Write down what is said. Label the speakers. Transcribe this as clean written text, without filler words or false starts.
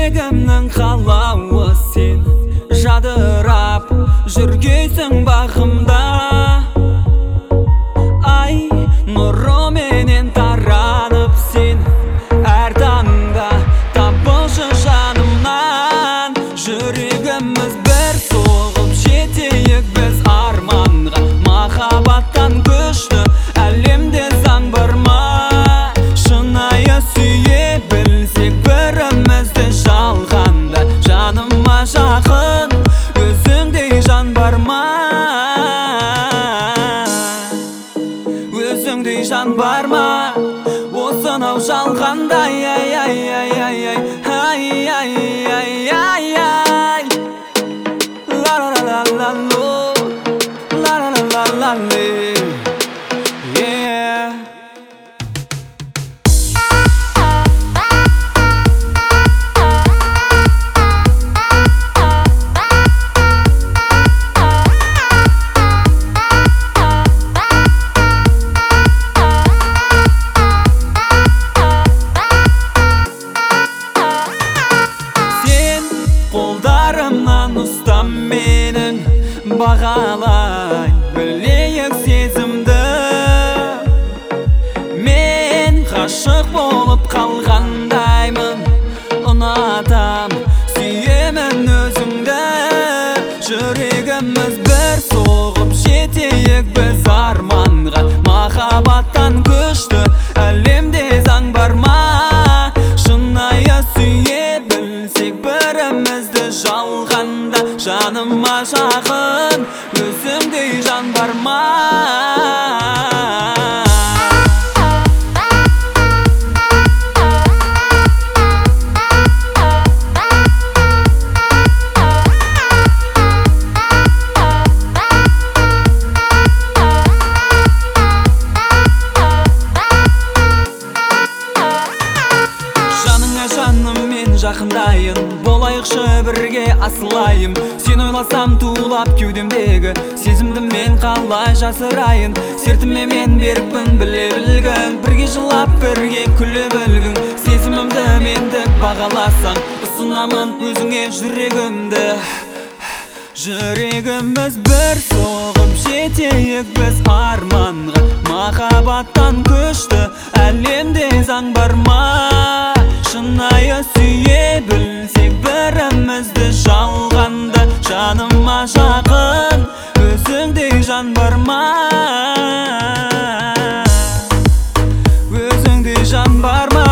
Speaker 1: жүрегімнің қалауы сен, жадырап жүргейсің бағымда. Ай, нұрыменен таранып сен, әр таңда табылшы жанымнан. Жүрегіміз бір соғып жетейік біз арманға, махаббаттан күшті әлемде заң бар ма? Шынайы сүйе білсек бірімізді жалғанда, жаныма жақын өзіңдей жан бар ма? Өзіңдей жан бар ма? Осынау жалғанда, ай, ай, ай, ай, ай, ай, ай, ай, ай, ай. La la la la la, la la la la la, yeah. Қолдарымнан ұстам менің, бағалай білейік сезімді. Мен ғашық болып қалғандаймын, ұнатам, сүйемін өзіңді. Жүрегіміз бір соғып жетейік біз арманға, махаббаттан күшті әлемде заң бар ма? Шынайы сүйе білсек бірімізді жалғанда, жаныма жақын өзіңдей жан бар ма? Жаныммен жақындайын, болайықшы бірге асылайым. Сен ойласам тулап кеудемдегі сезімді мен қалай жасырайын? Сертіме мен берікпін, біле білгін, бірге жылап бірге күле білгін. Сезімімді мендік бағаласаң, ұсынамын өзіңе жүрегімді. Жүрегіміз бір соғып жетейік біз арманға, махаббаттан күшті әлемде заң бар ма? Шынайы сүйе білсек бірімізді жалғанда, жаныма жақын өзіңдей жан бар ма? Өзіңдей жан бар ма?